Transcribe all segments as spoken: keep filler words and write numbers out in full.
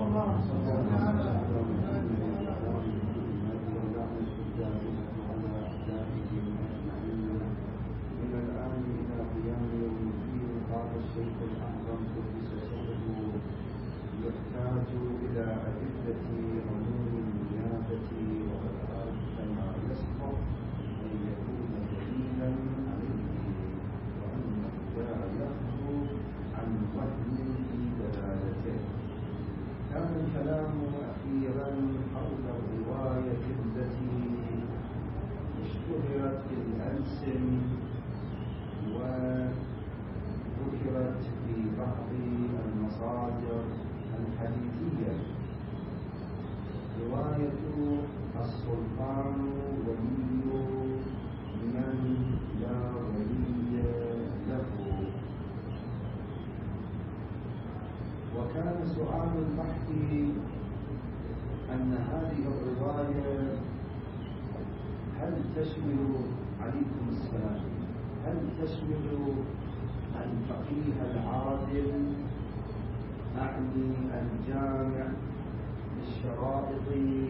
تشمل عليكم السلام هل تشمل الفقيه العادل أعني الجامع للشرائط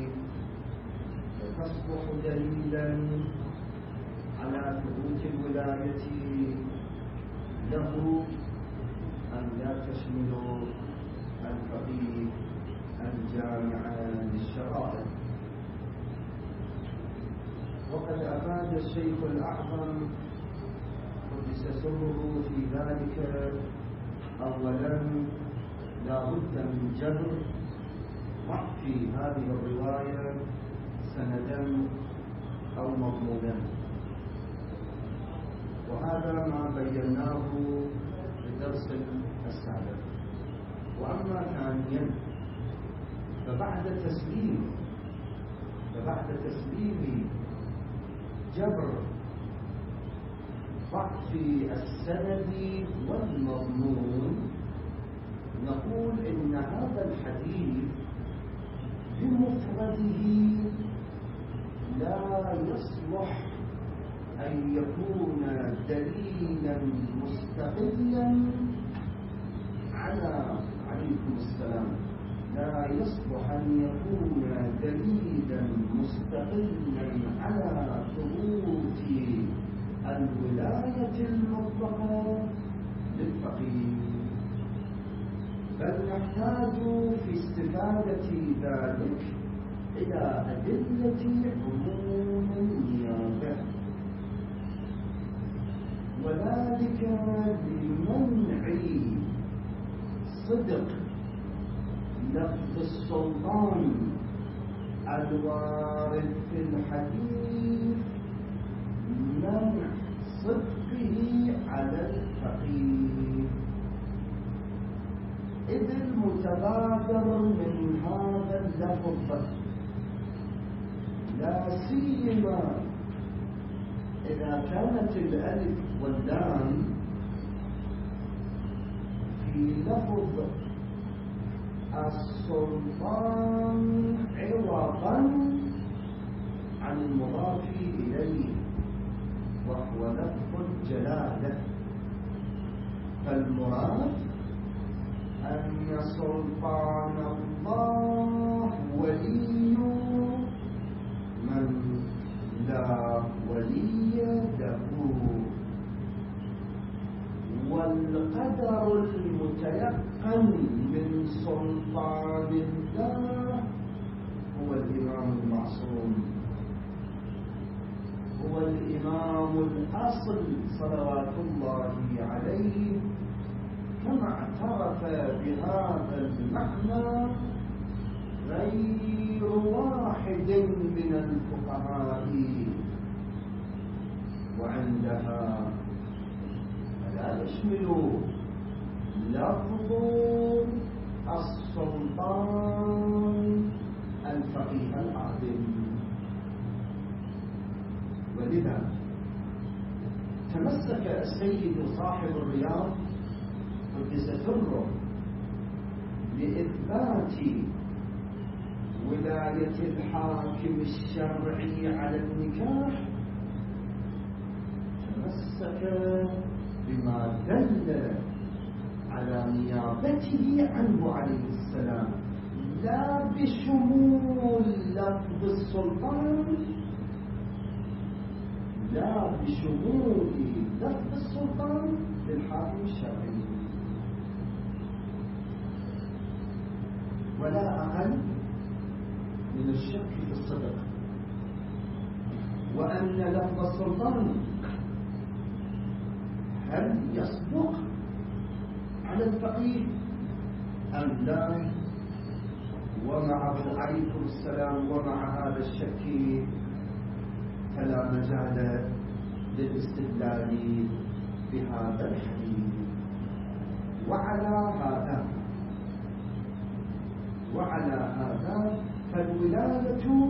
فتصبح دليلا على ثبوت الولاية له أم لا تشمل الفقيه الجامع للشرائط؟ وقد أفاد الشيخ الأعظم قدس سره في ذلك أولا لا بد من جبر ضعف هذه الرواية سندا أو مضمونا، وهذا ما بيناه في الدرس السابق. وأما ثانيا فبعد تسليم فبعد تسليم جبر ضعف السند والمضمون نقول إن هذا الحديث بمفرده لا يصلح أن يكون دليلا مستقلا على عليكم السلام لا يصلح أن يكون دليلا مستقلا على ثبوت الولاية المطلقة للفقيه، بل نحتاج في استفادة ذلك إلى أدلة عموم النيابة، وذلك لمنع صدق لفظ السلطان الوارد في الحديث منع صدقه على الفقيه، إذ المتبادر من هذا اللفظ لا سيما إذا كانت الألف واللام في لفظ السلطان عوضا عن المضاف إليه وهو لفظ الجلالة، فالمراد أن سلطان الله ولي من لا ولي له، والقدر المتيقن من سلطان الله هو الإمام المعصوم، هو الإمام الأصل صلوات الله عليه، كما اعترف بهذا المعنى غير واحد من الفقهاء، وعندها لا يشمل لفظ السلطان الفقيه العادل. ولذا تمسك السيد صاحب الرياض قدس سره لإثبات ولاية الحاكم الشرعي على النكاح، تمسك بما دل على نيابته عنه عليه السلام لا بشمول لفظ السلطان لا بشمول لفظ السلطان للحاكم الشرعي، ولا أقل من الشك في الصدق، وأن لفظ السلطان هل يصدق على الفقيه أم لا؟ ومع عليكم السلام ومع هذا الشك فلا مجال للاستدلال بهذا الحديث. وعلى هذا وعلى هذا فالولاية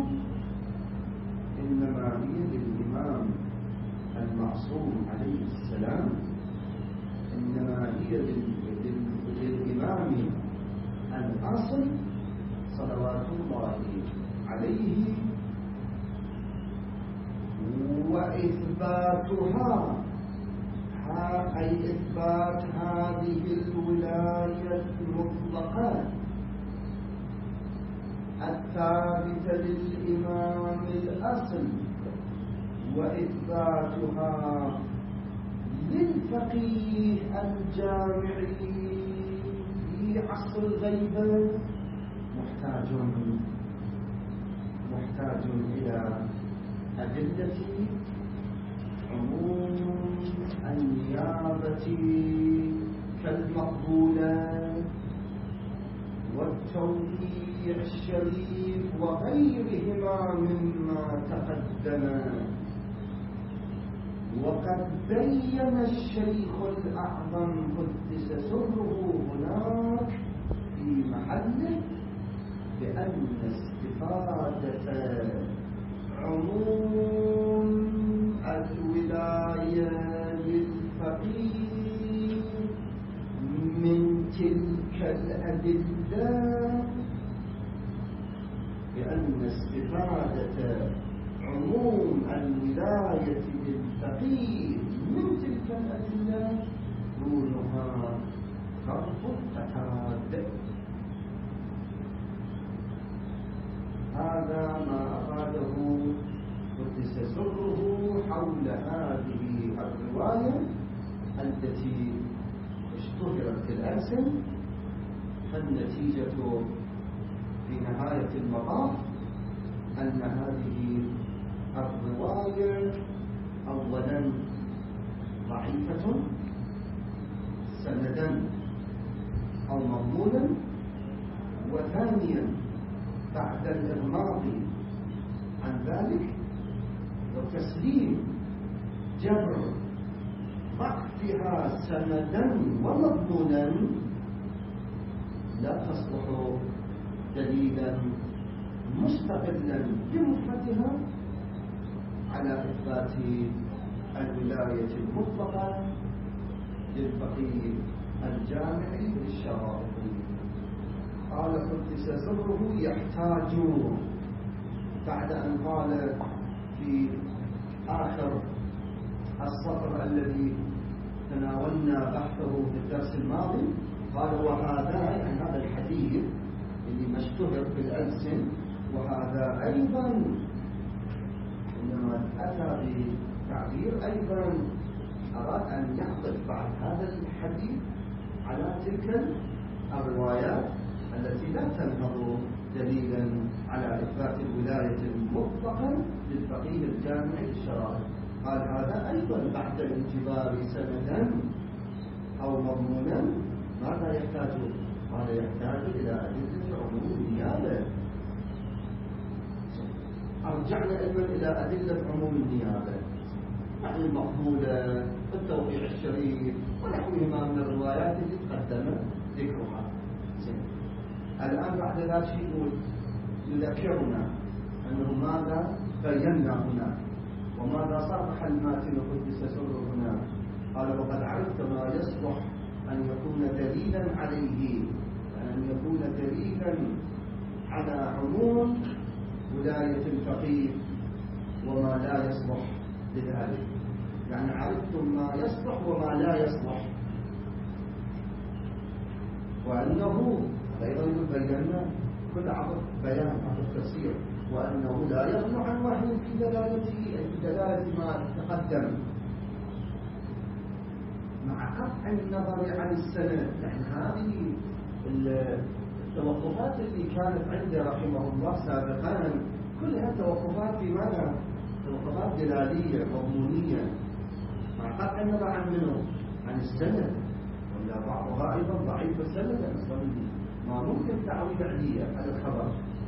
إنما هي للإمام المعصوم عليه السلام، إنما هي للإمام الأصل صلوات الله عليه، وإثباتها أي إثبات هذه الولاية المطلقة الثابتة للإمام الأصل، وإثباتها للفقيه الجامعي في عصر الغيبة محتاج محتاج إلى أدلة عموم النيابة كالمقبولة والتوقيع الشريف وغيرهما مما تقدم. وقد بين الشيخ الأعظم قدس سره هناك في محله بأن استفادة عموم الولاية للفقيه من تلك الأدلة بأن استفادة عموم الولاية للفقيه من تلك الأدلة دونها فرق التكاد. هذا ما أفاده قدس سره حول هذه الرواية التي اشتهرت في الألسن. فالنتيجة في نهاية المطاف أن هذه الرواية أولا ضعيفة سندا أو مضمونا، وثانيا بعد الإغماض عن ذلك وتسليم جبر ضعفها سندا ومضمونا لا تصلح دليلا مستقلا بمفردها على إثبات الولاية المطلقة للفقيه الجامعي للشرائع. قال قدس سره يحتاج بعد أن قال في آخر السطر الذي تناولنا بحثه في الدرس الماضي، قال وهذا يعني هذا الحديث اللي مشتهر في الألسن، وهذا أيضا إنما أتى بتعبير أيضا أراد أن يعطف بعد هذا الحديث على تلك الروايات التي لا تنهض دليلا على إثبات الولاية المطلقة للفقيه الجامعي للشرائع. قال هذا أيضا بعد الانتظار سندا أو مضمونا ماذا يحتاج؟ قال يحتاج إلى أدلة عموم النيابة. أرجعنا أيضا إلى أدلة عموم النيابة، يعني المقبولة والتوقيع الشريف ونحوهما من الروايات التي تقدم ذكرها. الآن بعد ذلك يقول يذكرنا أنه ماذا بينا هنا وماذا صرح الماتن قدس سره هنا. قال وقد عرفت ما يصلح أن يكون دليلا عليه، أن يكون دليلا على عموم ولاية الفقيه وما لا يصلح لذلك. يعني عرفتم ما يصلح وما لا يصلح، وأنه أيضا بينا كل عطف بيان عطف تفسير، وأنه لا يغنو عن وحي في دلالته أي في دلالة ما تقدم مع قطع النظر عن السند. يعني هذه التوقفات اللي كانت عنده رحمه الله سابقا كلها توقفات في ماذا؟ توقفات دلالية مضمونية مع قطع النظر عن منه؟ عن السند، ولا بعضها أيضا ضعيف السند أصلا ما ممكن تعويض عليه على الخبر.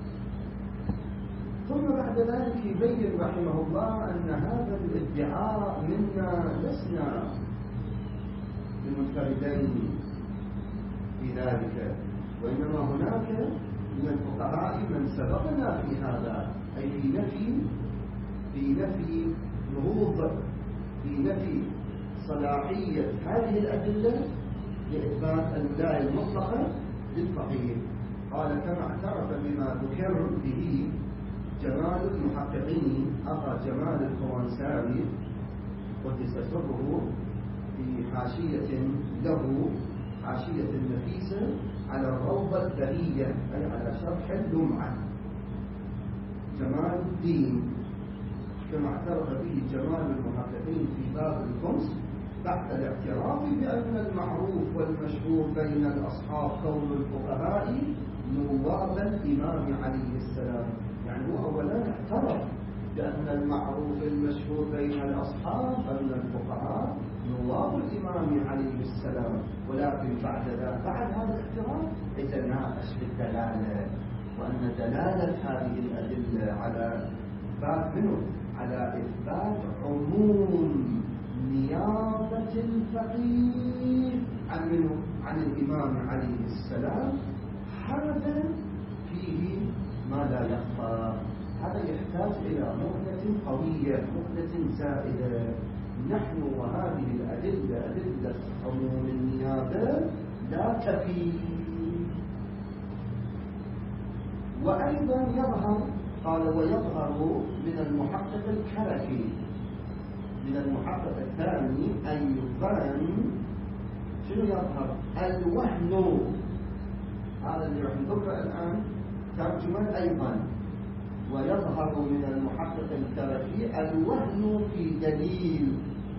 ثم بعد ذلك يبين رحمه الله أن هذا الادعاء منا لسنا المنفردين في ذلك، وإنما هناك من الفقهاء من سبقنا في هذا، أي في نفي في نفي نهوض في نفي صلاحية هذه الأدلة لإثبات الولاية المطلقة للفقيه. قال كما اعترف بما ذكر به جمال المحققين أخا جمال الخوانساري قدس سره في حاشية له، حاشية نفيسة على الروضة البرية، أي على شرح اللمعة. جمال الدين كما اعترف به جمال المحققين في باب الخمس بعد الاعتراف بأن المعروف والمشهور بين الأصحاب كون الفقهاء نواب الإمام عليه السلام. يعني هو أولا اعترف بأن المعروف المشهور بين الأصحاب أن الفقهاء نواب الإمام عليه السلام، ولكن بعد ذلك بعد هذا الاعتراف يتناقش في الدلالة، وأن دلالة هذه الأدلة على إثبات منه على إثبات عموم نيابة الفقيه عن منه عن الإمام عليه السلام، هذا فيه ما لا يخفى. هذا يحتاج إلى مهلة قوية، مهلة زائدة. نحن وهذه الأدلة أدلة عموم النيابة لا تفي. وأيضا يظهر، قال ويظهر من المحقق الكركي من المحقق الثاني أيضا شنو يظهر؟ الوهن. هذا اللي راح نذكره الآن ترجمة أيضا. ويظهر من المحقق الكركي الوهن في دليل،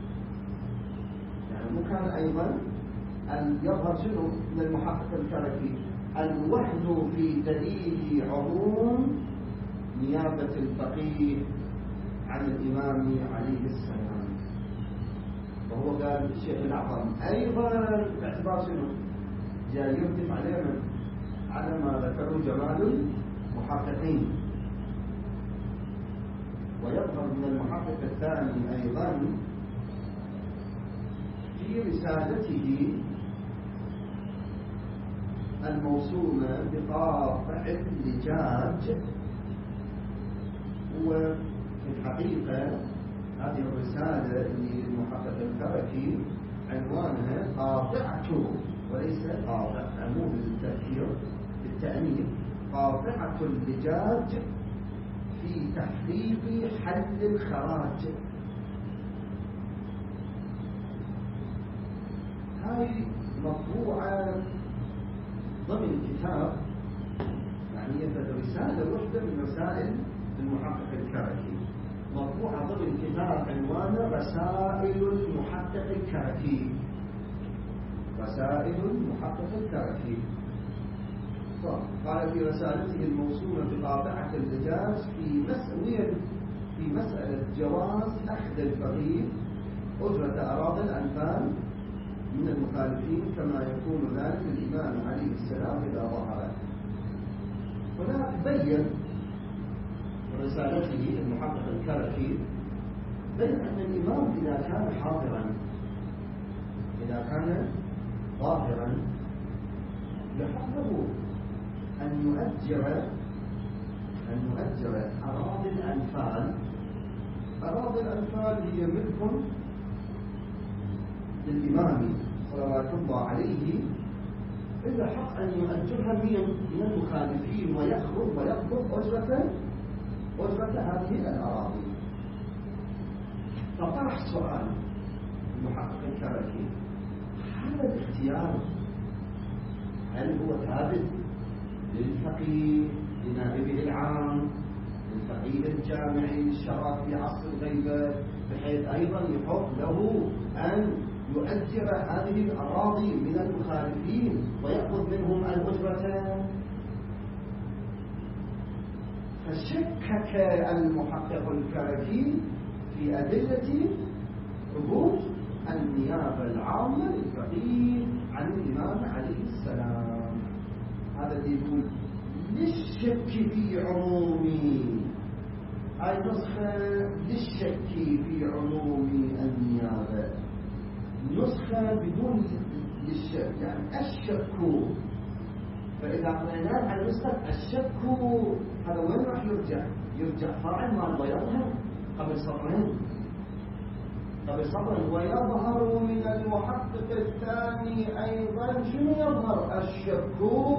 يعني مو كان أيضا أن يظهر شنو من المحقق الكركي؟ الوهن في دليل عموم نيابة الفقيه عن الإمام عليه السلام. وهو قال الشيخ الأعظم أيضا باعتبار شنو؟ جاء يردف علينا على ما ذكروا جمال المحققين. ويظهر من المحقق الثاني أيضا في رسالته الموسومة بقاطع اللجاج. وفي الحقيقة هذه الرسالة اللي المحقق الكركي عنوانها قاطعة وليس قاطع، عموم التأثير بالتأنيث، قاطعة اللجاج في تحقيق حل الخراج. هاي مطبوعة ضمن كتاب، يعني هي رسالة واحدة من رسائل المحقق الكركي، مطبوعة ضمن كتاب عنوانه رسائل المحقق الكركي. رسائل المحقق الكركي. قال في رسالته الموسومة بقاطعة اللجاج في مسألة في مسألة جواز أخذ الفقيه أجرة أراضي الأنفال من المخالفين كما يكون ذلك الإمام عليه السلام إذا ظهر. هنا بين رسالته المحقق الكركي بين أن الإمام إذا كان حاضرا إذا كان ظاهرا يحقه أن يؤجر أن يؤجر أراضي الأنفال. أراضي الأنفال هي ملك للإمام صلوات الله عليه، إلا حق أن يؤجرها من المخالفين ويأخذ ويقبض أجرة أجرة هذه الأراضي. فطرح سؤال المحقق الكركي: هذا الاختيار هل هو ثابت للفقيه لنائبه العام للفقيه الجامعي للشرع في عصر الغيبة، بحيث أيضا يحق له أن يؤجر هذه الأراضي من المخالفين ويأخذ منهم الأجرة. فشكك المحقق الكركي في أدلة ثبوت النيابة العامة للفقيه عن الإمام عليه السلام. هذا اللي يقول للشك في عموم هاي نسخة، للشك في عموم النيابة، نسخة بدون للشك، يعني الشك. فإذا قرأناه على نسخة الشك هذا وين راح يرجع؟ يرجع فاعل ما يظهر قبل سطرين قبل سطرين ويظهر من المحقق الثاني أيضا شنو يظهر؟ الشك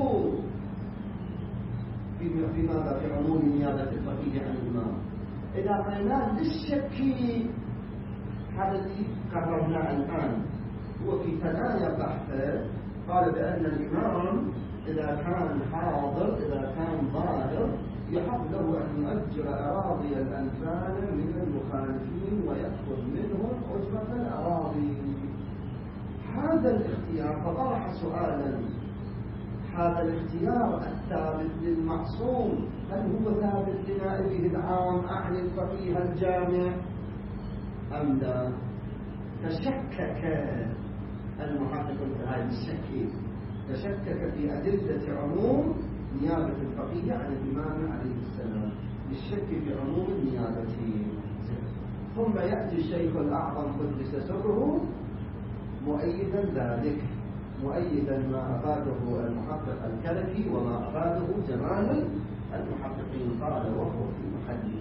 في ماذا؟ في عموم نيابة الفقيه عن الإمام. إذا قرأناه للشك هذا اللي قررناه الآن هو في ثنايا بحثه، قال بأن الإمام إذا كان حاضر إذا كان ظاهر يحق له أن يؤجر أراضي الأنفال من المخالفين ويأخذ منهم أجرة الأراضي. هذا الاختيار فطرح سؤالا، هذا الاختيار الثابت للمعصوم هل هو ثابت لنائبه العام أعني الفقيه الجامع أم لا؟ فشكك المحقق في هذا الشك، تشكك في أدلة عموم نيابة الفقيه عن الإمام عليه السلام للشك في عموم النيابة. ثم يأتي الشيخ الأعظم قدس سره مؤيدا ذلك، مؤيدا ما أفاده المحقق الكلفي وما أفاده جمال المحققين، قال وهو في محله.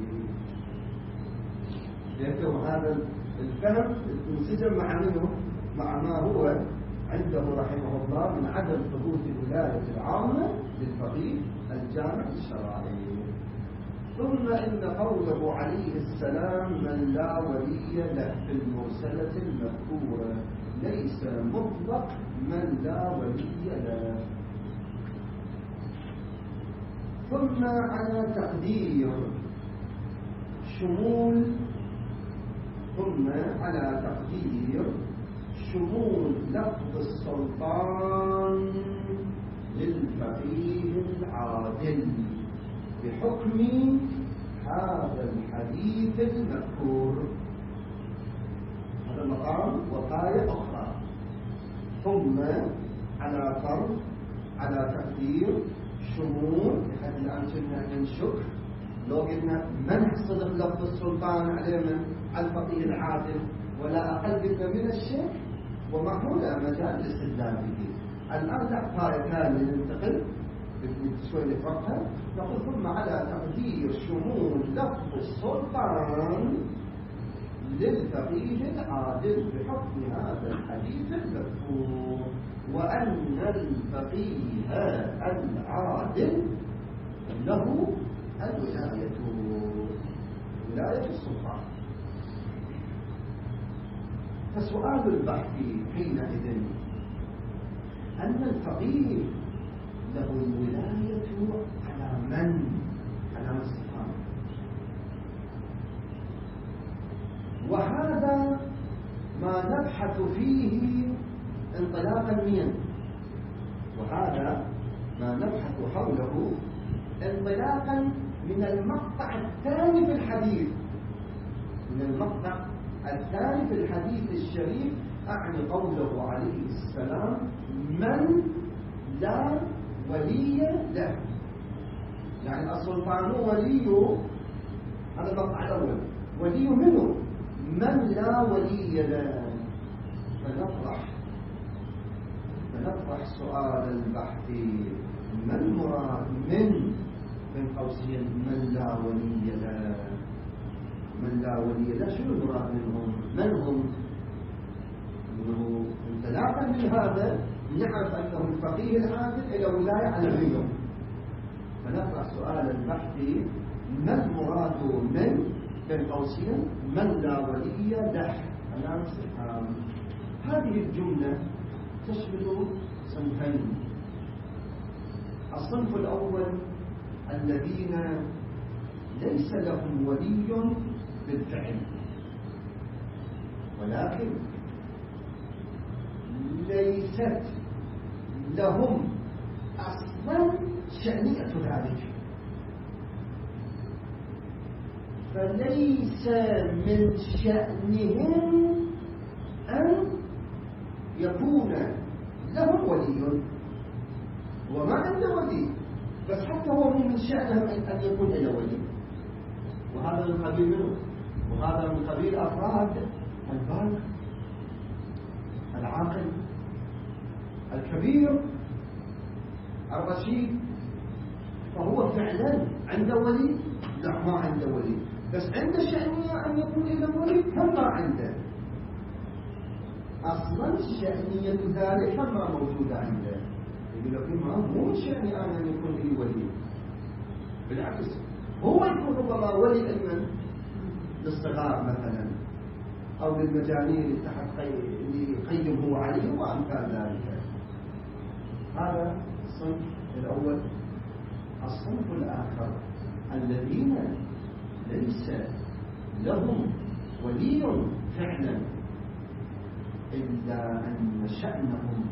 لأنه هذا الفهم انسجم مع منه مع ما هو عنده رحمه الله من عدم ثبوت الولاية العامة للفقيه الجامع الشرعي. ثم إن قوله عليه السلام من لا ولي له في المرسلة المذكورة ليس مطلق من لا ولي له. ثم على تقدير شمول ثم على تقدير شمول لفظ السلطان للفقيه العادل بحكم هذا الحديث المذكور. هذا المقام وقاية أخرى. ثم على فرض على تقدير شمول، لحد الآن كنا نشك لو قلنا من حصل لفظ السلطان عليه من الفقيه العادل ولا أقل قلنا من الشك ومحمول مجال الاستدلال به. الآن لا ثاني ننتقل شوي نفرقها، نقول ثم على تقدير شمول لفظ السلطان للفقيه العادل بحكم هذا الحديث المذكور، وأن الفقيه العادل له الولاية ولاية السلطان. فسؤال البحث حينئذ أن الفقيه له الولاية على من؟ على السلطان. وهذا ما نبحث فيه انطلاقا من وهذا ما نبحث حوله انطلاقا من المقطع الثاني في الحديث من المقطع الثاني في الحديث الشريف، أعني قوله عليه السلام من لا ولي له. يعني السلطان ولي، هذا المقطع الأول، ولي منه من لا ولي له. فنطرح فنطرح سؤال البحث ما المراد من من قوسين من لا ولي له؟ من لا ولي له شنو المراد منهم؟ من هم؟ انه انطلاقا من هذا نعرف انه الفقيه العادل الى ولايه على غيره. فنطرح سؤال البحث ما المراد من بين قوسين من لا ولي له؟ علامة استفهام. هذه الجمله تشمل صنفين. الصنف الأول الذين ليس لهم ولي بالفعل، ولكن ليست لهم أصلا شأنية ذلك، فليس من شأنهم أن يكون لهم ولي، وما عنده ولي، بس حتى هو من شأنهم أن يكون له ولي. وهذا من قبيل منه، وهذا من قبيل أفراد البالغ العاقل الكبير الرشيد، فهو فعلا عنده ولي؟ لا، ما عنده ولي، بس عنده شأنية أن يكون له ولي، هم ما عنده أصلا شأنية ذلك، هم ما موجودة عنده. يقول لك ما مو من شأني أنا أن يكون لي ولي، بالعكس هو يكون ربما ولي علما للصغار مثلا، أو للمجانين اللي تحت اللي يقيم هو عليه وأمثال ذلك. هذا الصنف الأول. الصنف الآخر الذين ليس لهم ولي فعلا، إلا أن شأنهم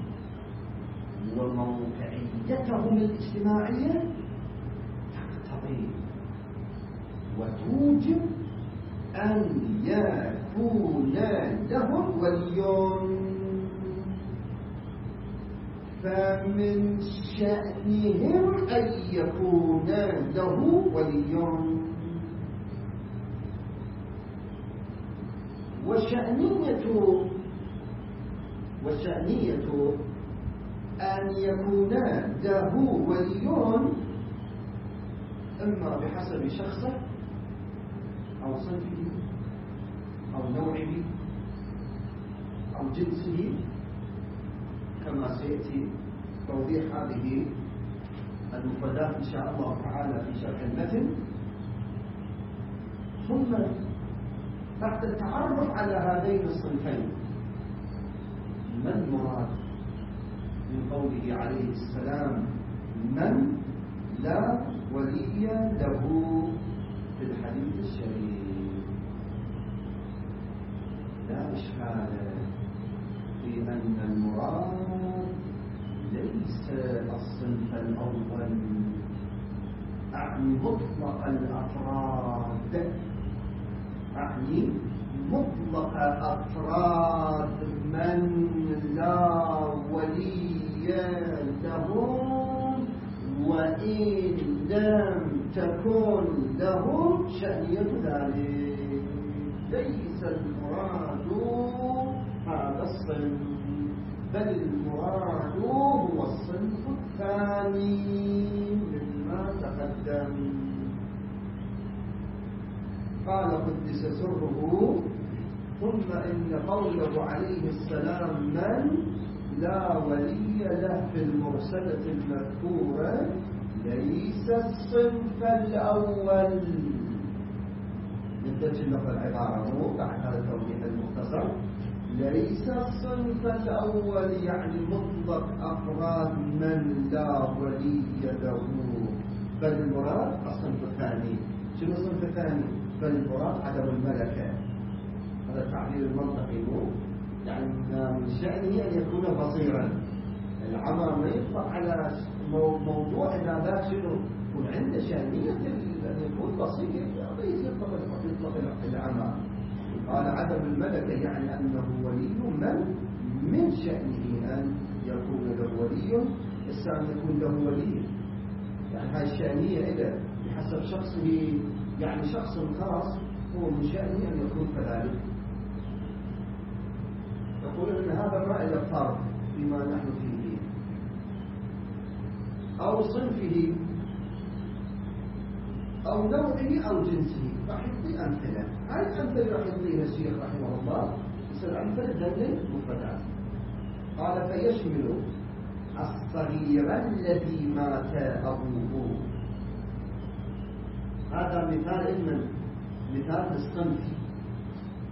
وموقعيتهم الاجتماعية تقتضي وتوجب أن يكون لهم ولي، فمن شأنهم أن يكون له ولي. وشأنية وشأنية أن يكون له ولي إما بحسب شخصه أو صنفه أو نوعه أو جنسه، كما سيأتي توضيح هذه المفردات إن شاء الله تعالى في شرح المتن. ثم بعد التعرف على هذين الصنفين، ما المراد من قوله عليه السلام من لا ولي له في الحديث الشريف؟ لا إشكال في أن المراد ليس الصنف الأول، أعني مطلق الأفراد، أعني مطلق أفراد من لا ولي لهم، وإن لم تكن لهم شأنية ذلك. ليس المراد هذا الصنف، بل المراد هو الصنف الثاني مما تقدم. قال قدس سره: ثم إن قوله عليه السلام من لا ولي له في المرسلة المذكورة ليس الصنف الأول. نتجه لفظ العبارة بعد هذا التوضيح المختصر: ليس الصنف الأول يعني مطلق أفراد من لا ولي له، بل المراد الصنف الثاني. شنو الصنف الثاني؟ بل المراد عدم الملكة. هذا التعبير المنطقي، مو يعني من شأنه أن يكون بصيرا. العمى ما يطلق على موضوع هذا شنو؟ يكون عنده شأنية أن يكون بصير، ليس يطلق يطلق العمى. قال عدم الملكة يعني أنه ولي من من شأنه أن يكون له ولي، السام يكون له ولي، يعني هاي الشأنية إذا بحسب شخصه، يعني شخص خاص هو من شأنه أن يكون كذلك. يقول أن هذا ما إلى فرق فيما نحن فيه، أو صنفه أو نوعه أو جنسه. راح يعطي أمثلة، هاي الأمثلة راح يعطيها الشيخ رحمه الله، يصير أمثلة دليل مفردات. قال: فيشمل الصغير الذي مات أبوه. هذا مثال من مثال للصنف،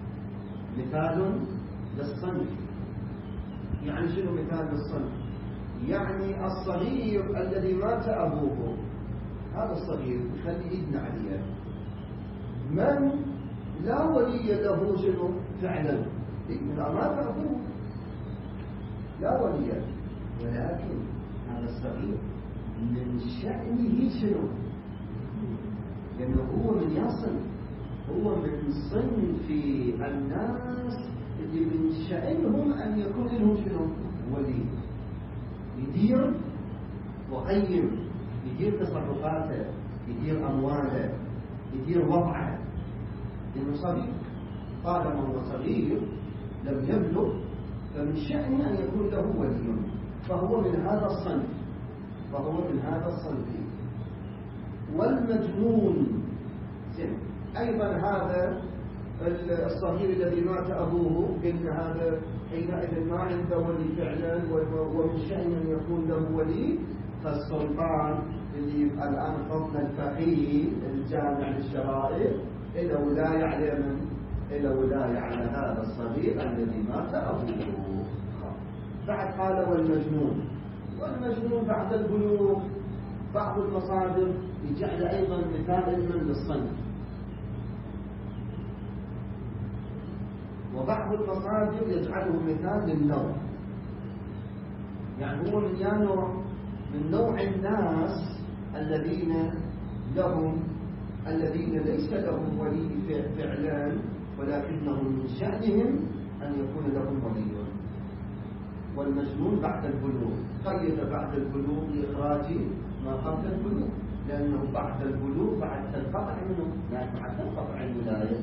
مثال للصنف. يعني شنو مثال للصنف؟ يعني الصغير الذي مات أبوه، هذا الصغير يخلي إيدنا عليه، من لا ولي له شنو فعلا، إذا مات أبوه لا ولي، ولكن هذا الصغير من شأنه شنو، لأنه هو من يصل، هو من صنف الناس اللي من شأنهم أن يكون لهم شنو ولي، يدير وقيم، يدير تصرفاته، يدير أمواله، يدير وضعه، لأنه صغير، طالما هو صغير لم يبلغ فمن شأنه أن يكون له ولي، فهو من هذا الصنف، فهو من هذا الصنف. والمجنون أيضا هذا الصغير الذي مات أبوه، قلنا هذا حينئذ ما عنده ولي فعلا، ومن شأن أن يكون له ولي، فالسلطان اللي الآن فضل الفقيه الجامع للشرائع إلى ولاية على من؟ إلى ولاية على هذا الصغير الذي مات أبوه. بعد قال والمجنون، والمجنون بعد البلوغ بعض المصادر يجعل أيضا مثال من للصنف، وبعض المصادر يجعله مثال للنوع، يعني هو من ينوع من نوع الناس الذين لهم الذين ليس لهم ولي فعلا، ولكنهم من شأنهم أن يكون لهم ولي. والمجنون بعد البلوغ، قيد بعد البلوغ لإخراج ما قبل البلوغ، لأنه بعد البلوغ بعد تنقطع منه، يعني بعد تنقطع الولاية.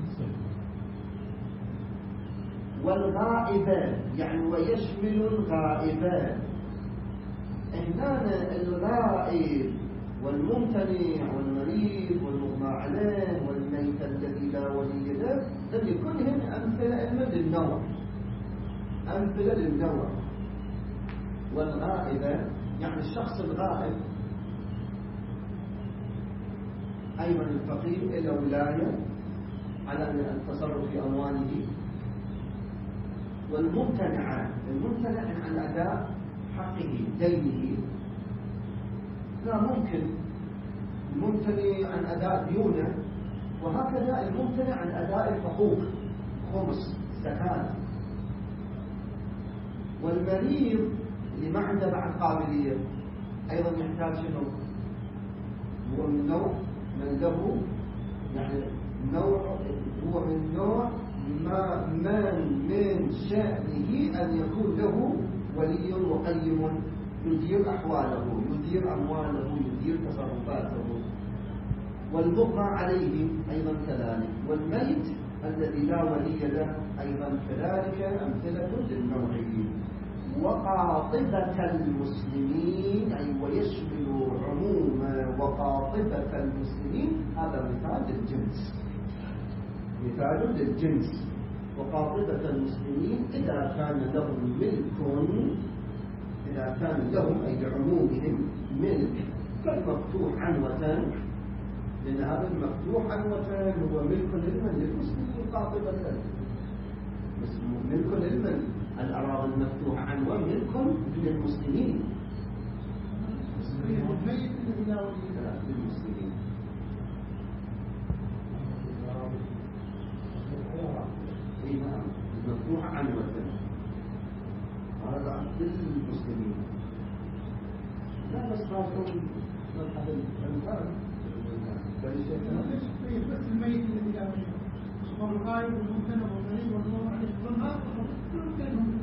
والغائبان يعني ويشمل الغائبان، هنا الغائب والممتنع والمريض والمغمى عليه والميت الذي لا ولي له، لم يكونهم أمثلة للنوع، أمثلة للنوع. والغائبان يعني الشخص الغائب أيضا الفقير إلى ولاية على التصرف في أمواله. والممتنع، الممتنع عن أداء حقه دينه، لا ممكن الممتنع عن أداء ديونه، وهكذا الممتنع عن أداء الحقوق، خمس زكاة. والمريض اللي ما عنده بعد قابلية أيضا يحتاج شنو؟ هو من نوع من له، يعني نوع هو من نوع ما من من شأنه أن يكون له ولي وقيم يدير أحواله، يدير أمواله، يدير تصرفاته. والمغمى عليه أيضا كذلك. والميت الذي لا ولي له أيضا كذلك أمثلة للنوعين. وقاطبة المسلمين أي ويشمل عموم وقاطبة المسلمين، هذا مثال للجنس، مثال للجنس. وقاطبة المسلمين إذا كان لهم ملك، إذا كان لهم أي لعمومهم ملك كالمفتوح عنوة، لأن هذا المفتوح عنوة هو ملك لمن؟ للمسلمين قاطبة، ملك لمن؟ الأراضي المفتوحة عنوة ملك للمسلمين، للمسلمين. المفتوحة عنوة هذا للمسلمين، لا بس خاصة مذهب الأنفال بس الميت الذي لا ولي والغائب والممتنع والمريض والمغمى عليه والغائب كلهم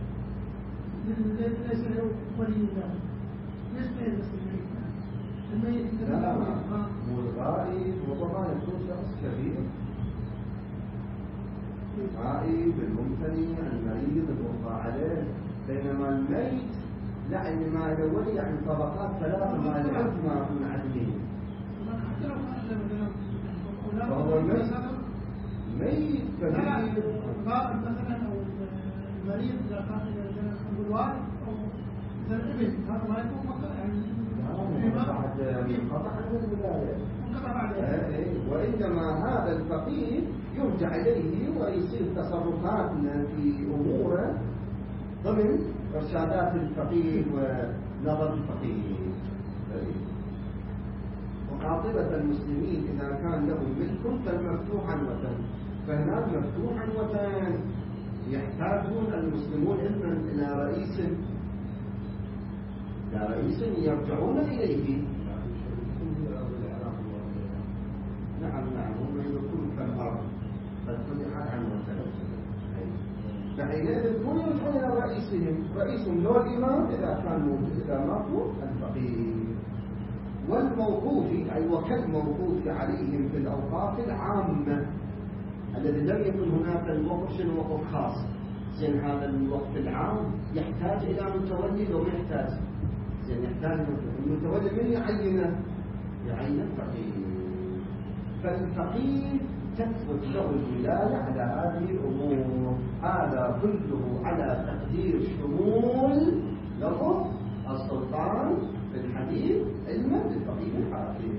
ليس له ولي له، ليس غير بس الميت. الميت لا هو الغائب ربما يكون شخص كبير، الغائب الممتنع المريض المغمى عليه، بينما الميت لا، إنما له يعني طبقات ثلاثة مع العلم مع عدمين. فهو الميت ميت كبير الغائب مثلا أو المريض إذا كان الوالد أو الابن، هذا ما يكون مقطع يعني بعد انقطع عن الولاية، وإنما هذا الفقير يرجع إليه ويصير تصرفاتنا في أموره ضمن إرشادات الفقيه ونظر الفقيه. وقاطبة المسلمين إذا كان لهم ملك فالمفتوح عنوة، فهناك مفتوح عنوة يحتاجون المسلمون علما إلى رئيس إلى رئيس يرجعون إليه. نعم نعم هم يكون كالأرض فتفتحت عنوة، فحينئذ يكون يرجعون إلى رئيسهم، رئيسهم لو الإمام إذا كان موجود، إذا ماكو الفقيه. والموقوف أي وكالموقوف عليهم في الأوقاف العامة الذي لم يكن هناك الوقف شنو وقف خاص. زين هذا الوقف العام يحتاج إلى متولي لو ما يحتاج؟ زين يحتاج المتولي من يعينه؟ يعين الفقيه. فالفقيه تثبت له الولاية على هذه الأمور. هذا كله على تقدير شمول له السلطان في الحديث علما بالفقيه الحاكم.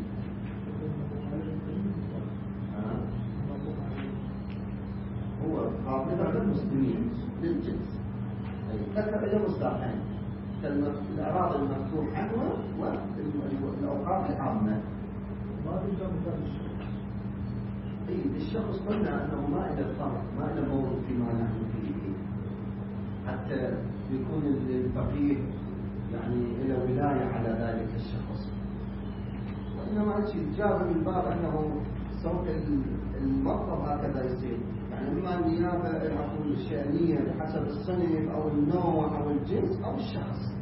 هو قاطبة المسلمين للجنس، ذكر إلى مصطلحين الأعراض المفتوح عنها والأوقاف العامة. ما في جانب إيه الشخص قلنا أنه ما إلى الفرق، ما إلى موضوع فيما نحن فيه، حتى يكون الفقيه يعني إلى ولاية على ذلك الشخص. وإنما الشيء جاب من باب أنه سوق المطلب هكذا يصير، يعني إما النيابة العقول الشأنية بحسب الصنف أو النوع أو الجنس أو الشخص،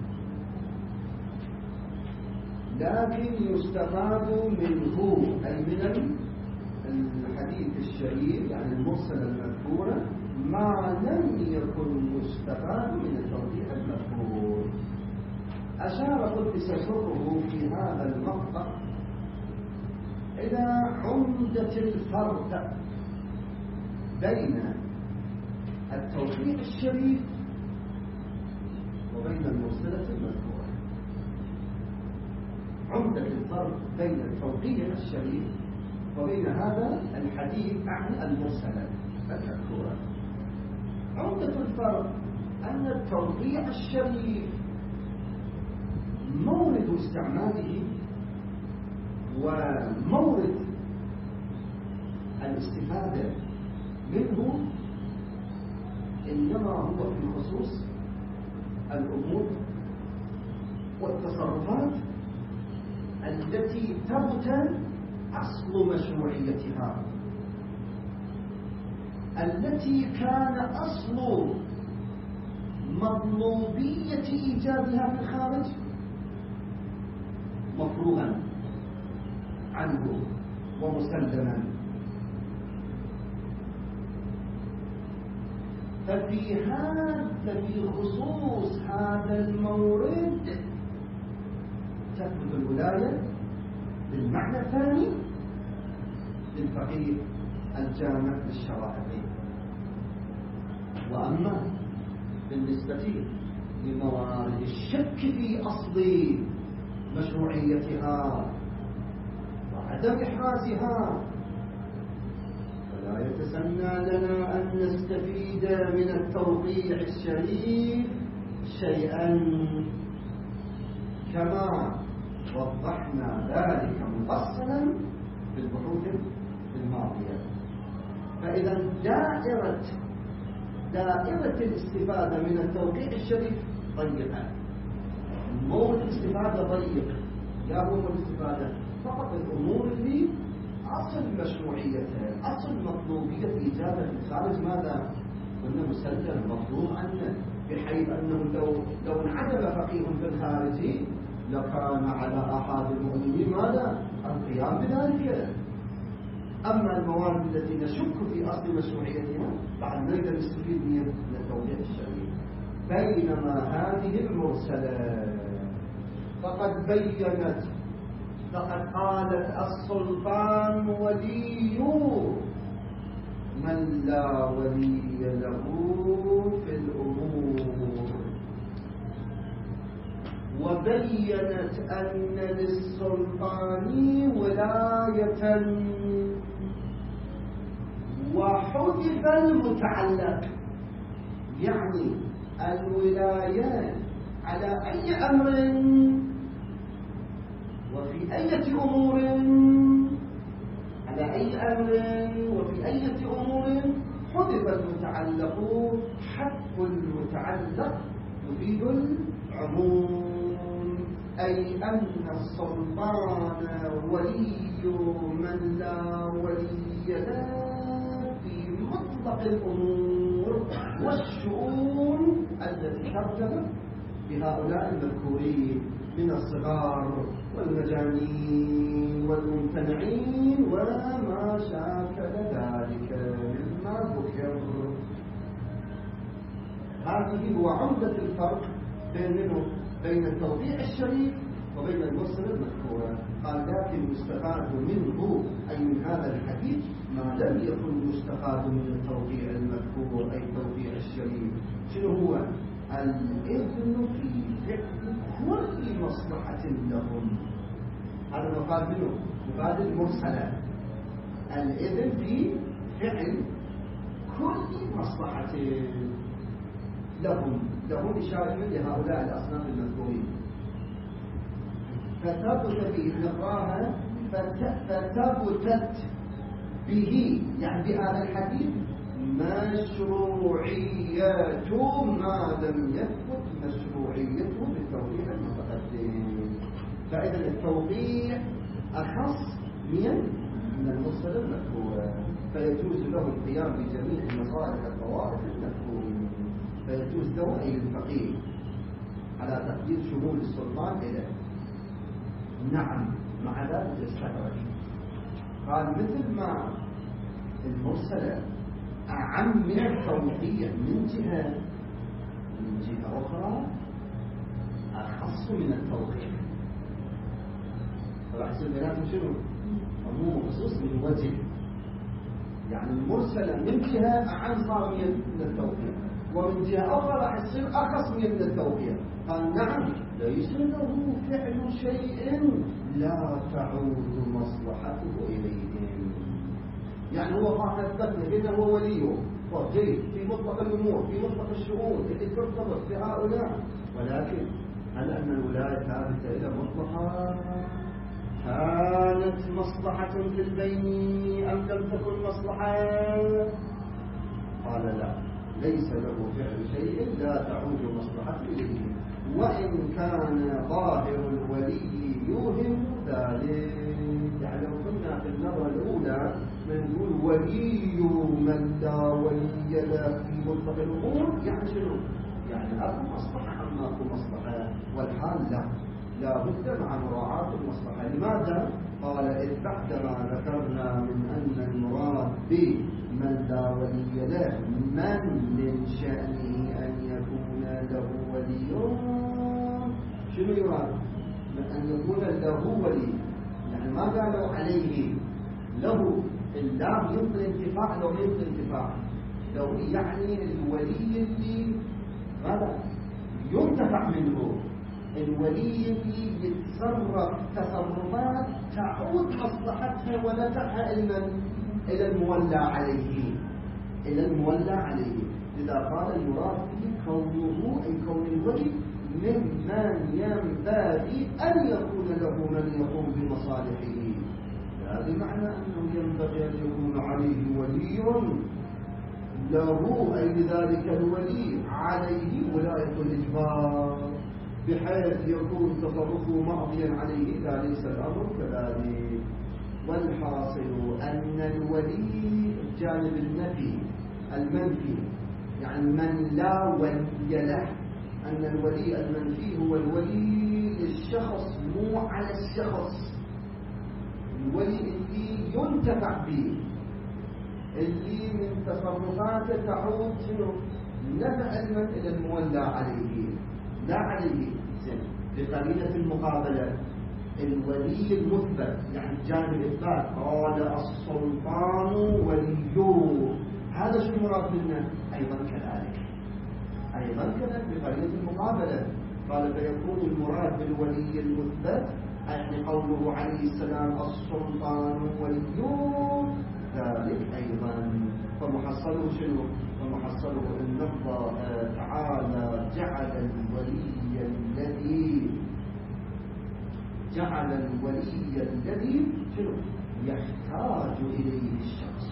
لكن يستفاد منه أي من الحديث الشريف يعني المرسل المذكورة ما لم يكن مستفاد من التوضيح المذكور. أشار قدس سره في هذا المقطع إلى عمدة الفرق بين التوضيح الشريف وبين المرسلة المذكورة. عمدة الفرق بين التوقيع الشريف وبين هذا الحديث عن المرسلة المذكورة. عمدة الفرق أن التوقيع الشريف مورد استعماله ومورد الاستفادة منه إنما هو في خصوص الأمور والتصرفات التي تبطل أصل مشروعيتها، التي كان أصل مطلوبية إيجادها في الخارج مفروغا عنه ومسلما. ففي هذا في خصوص هذا المورد تثبت الولاية بالمعنى الثاني للفقيه الجامع للشرائع. وأما بالنسبة لموارد الشك في أصل مشروعيتها وعدم إحرازها فلا يتسنى لنا أن نستفيد من التوقيع الشريف شيئا كما وضحنا ذلك مفصلا في البحوث الماضية. فإذا دائرة دائرة الاستفادة من التوقيع الشريف ضيقة، مورد الاستفادة ضيق. يا هو الاستفادة فقط الأمور اللي أصل مشروعيتها أصل مطلوبية إيجابها في الخارج ماذا؟ قلنا مسلم مفروض عنه، بحيث أنه لو لو انعدم فقيه في الخارج لكان على أحد المؤمنين ماذا؟ القيام بذلك. أما الموارد التي نشك في أصل مشروعيتها بعد نقدر نستفيد من التوضيح الشرعي. بينما هذه المرسلة فقد بينت فقد قالت السلطان ولي من لا ولي له في الأمور، وبينت أن للسلطان ولاية وحذف المتعلق، يعني الولاية على أي أمر وفي أي أمور، على أي أمر وفي أي أمور حذف المتعلق، حذف المتعلق يفيد العموم، أي أن السلطان ولي من لا ولي له في مطلق الأمور والشؤون التي ترتبط بهؤلاء المذكورين من الصغار والمجانين والممتنعين وما شاكل ذلك مما ذكر. هذه هو عمدة الفرق بين بين التوقيع الشريف وبين المرسل المذكور. قال لكن مستفاد منه أي من هذا الحديث ما لم يكن مستفاد من التوقيع المذكور أي التوقيع الشريف. شنو هو؟ الإذن في فعل كل مصلحة لهم. هذا مفاد منه، مفاد المرسلة، الإذن في فعل كل مصلحة لهم. لهم إشارة من لهؤلاء الأصناف المذكورين. فثبت به نقراها فثبتت به، يعني بهذا الحديث مشروعية ما لم يثبت مشروعيته بالتوقيع المتقدم. فإذا التوقيع أخص من من المرسل المذكور، فيجوز له القيام بجميع مصالح الطوائف المذكورين، فيجوز له أي الفقيه على تقدير شمول السلطان إليه. نعم، مع ذلك استخرج قال مثل ما المرسلة أعم من التوقيع من جهة، من جهة أخرى أخص من التوقيع. فراح يصير بيناتهم شنو؟ عموم وخصوص من وجه، يعني المرسلة من جهة أعم صار من التوقيع، ومن جهة أخرى راح يصير أخص من التوقيع. قال نعم ليس له فعل شيء لا تعود مصلحته إليهم. يعني هو راح يثبتنا إذا هو وليه جيد في مطلق الأمور في مطلق الشؤون التي ترتبط بهؤلاء، ولكن هل أن الولاية ثابتة إلى مطلقها؟ كانت مصلحة في البين أم لم تكن مصلحة؟ قال لا، ليس له فعل شيء لا تعود مصلحته إليه، وإن كان ظاهر الولي يوهم ذلك. يعني لو كنا في النظرة الأولى نقول ولي من لا ولي له في مطلق الأمور، يعني شنو؟ يعني أكو مصلحة أم أكو مصلحة؟ والحال لا، لا بد مع مراعاة المصلحة. لماذا؟ قال إذ بعدما ذكرنا من أن المراد بمن لا ولي له من من شأنه أن يكون له ولي. شنو يراد؟ أن يكون له ولي، يعني ما قالوا عليه له، اللام يمكن انتفاع لو يمكن انتفاع لو يعني الولي اللي هذا ينتفع منه، الولي اللي يتصرف تصرفات تعود مصلحتها ونفعها إلى المولى عليه، إلى المولى عليه. إذا قال المراد به كونه أي كون الولي ممن ينبغي أن يكون له من يقوم بمصالحه، هذا معنى أنه ينبغي أن يكون عليه ولي له، أي لذلك الولي عليه ولاية الإجبار بحيث يكون تصرفه ماضيا عليه. لا، ليس الأمر كذلك. والحاصل أن الولي جانب النفي المنفي، يعني من لا ولي له، أن الولي المنفي هو الولي للشخص مو على الشخص، الولي اللي ينتفع به، اللي من تصرفاته تعود شنو؟ نفع المن إلى المولى عليه لا عليه. بقرينة المقابلة الولي المثبت، يعني جانب الإثبات، قال السلطان وليه، هذا شو المراد منه؟ أيضا كذلك، أيضا كذلك بقرينة المقابلة. قال فيكون المراد بالولي المثبت يعني قوله عليه السلام السلطان وليه، ذلك أيضا. فمحصله شنو؟ فمحصله أن الله تعالى جعل الولي الذي جعل الولي الذي شنو؟ يحتاج إليه الشخص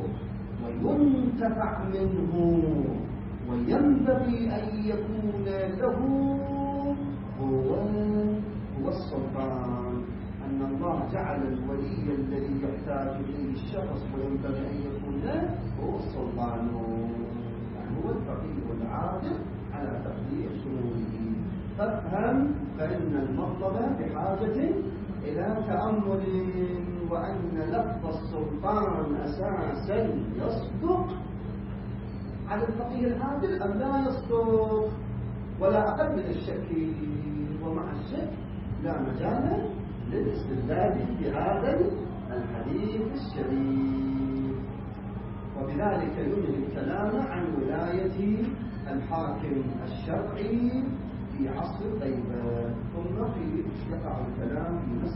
وينتفع منه وينبغي أن يكون له هو هو السلطان. أن الله جعل الولي الذي يحتاج إليه الشخص وينبغي أن يكون له هو السلطان، يعني هو الفقيه العادل على تقدير شموله. فافهم فإن المطلب بحاجة إلى تأمل، وأن لفظ السلطان أساسا يصدق على الفقيه العادل أم لا يصدق، ولا أقل من الشك. ومع الشك لا مجال للاستدلال بهذا الحديث الشريف. وبذلك ينهي الكلام عن ولاية الحاكم الشرعي في عصر الغيبة. ثم في يقع الكلام في